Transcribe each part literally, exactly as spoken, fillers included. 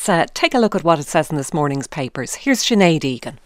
let's uh, take a look at what it says in this morning's papers. Here's Sinead Egan.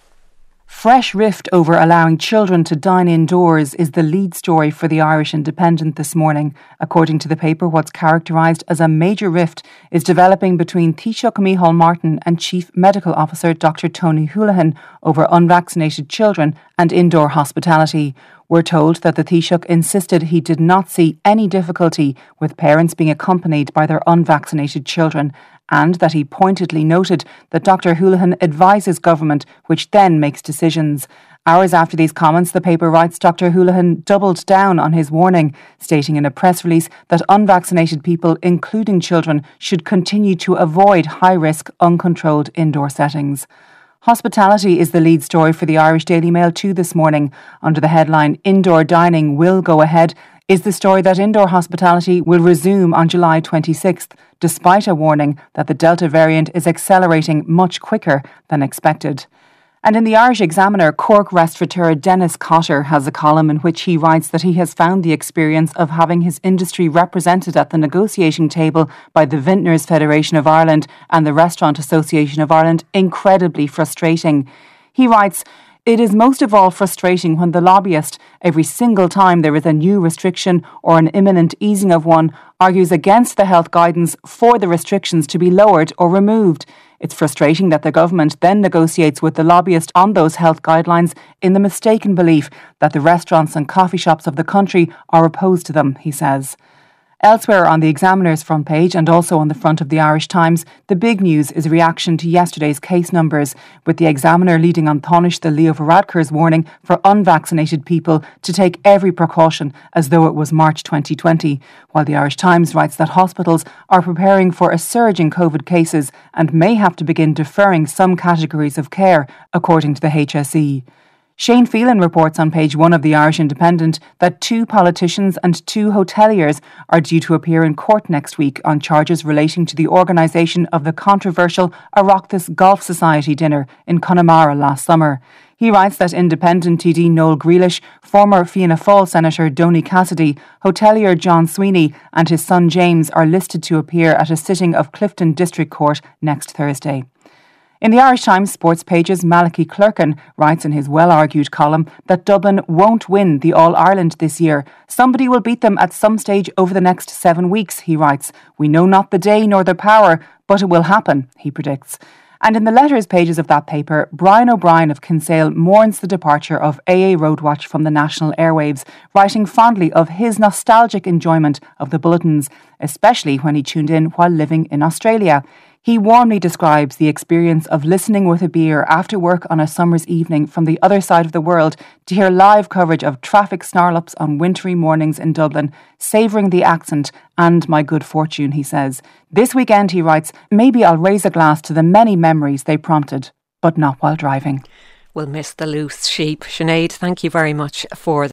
Fresh rift over allowing children to dine indoors is the lead story for the Irish Independent this morning. According to the paper, what's characterised as a major rift is developing between Taoiseach Micheál Martin and Chief Medical Officer Doctor Tony Holohan over unvaccinated children and indoor hospitality. We're told that the Taoiseach insisted he did not see any difficulty with parents being accompanied by their unvaccinated children, and that he pointedly noted that Doctor Holohan advises government, which then makes decisions. Hours after these comments, the paper writes Doctor Holohan doubled down on his warning, stating in a press release that unvaccinated people, including children, should continue to avoid high-risk, uncontrolled indoor settings. Hospitality is the lead story for the Irish Daily Mail too this morning. Under the headline, Indoor Dining Will Go Ahead, is the story that indoor hospitality will resume on July twenty-sixth, despite a warning that the Delta variant is accelerating much quicker than expected. And in the Irish Examiner, Cork restaurateur Dennis Cotter has a column in which he writes that he has found the experience of having his industry represented at the negotiating table by the Vintners Federation of Ireland and the Restaurant Association of Ireland incredibly frustrating. He writes, "It is most of all frustrating when the lobbyist, every single time there is a new restriction or an imminent easing of one, argues against the health guidance for the restrictions to be lowered or removed. It's frustrating that the government then negotiates with the lobbyist on those health guidelines in the mistaken belief that the restaurants and coffee shops of the country are opposed to them," he says. Elsewhere on the Examiner's front page and also on the front of the Irish Times, the big news is a reaction to yesterday's case numbers, with the Examiner leading on Tánaiste Leo Varadkar's warning for unvaccinated people to take every precaution as though it was March twenty twenty, while the Irish Times writes that hospitals are preparing for a surge in COVID cases and may have to begin deferring some categories of care, according to the H S E. Shane Phelan reports on page one of the Irish Independent that two politicians and two hoteliers are due to appear in court next week on charges relating to the organisation of the controversial Oireachtas Golf Society dinner in Connemara last summer. He writes that Independent T D Noel Grealish, former Fianna Fáil Senator Donny Cassidy, hotelier John Sweeney and his son James are listed to appear at a sitting of Clifton District Court next Thursday. In the Irish Times sports pages, Malachy Clerkin writes in his well-argued column that Dublin won't win the All-Ireland this year. Somebody will beat them at some stage over the next seven weeks, he writes. We know not the day nor the power, but it will happen, he predicts. And in the letters pages of that paper, Brian O'Brien of Kinsale mourns the departure of A A Roadwatch from the national airwaves, writing fondly of his nostalgic enjoyment of the bulletins, especially when he tuned in while living in Australia. He warmly describes the experience of listening with a beer after work on a summer's evening from the other side of the world to hear live coverage of traffic snarl-ups on wintry mornings in Dublin, savouring the accent and my good fortune, he says. This weekend, he writes, maybe I'll raise a glass to the many memories they prompted, but not while driving. We'll miss the loose sheep. Sinead, thank you very much for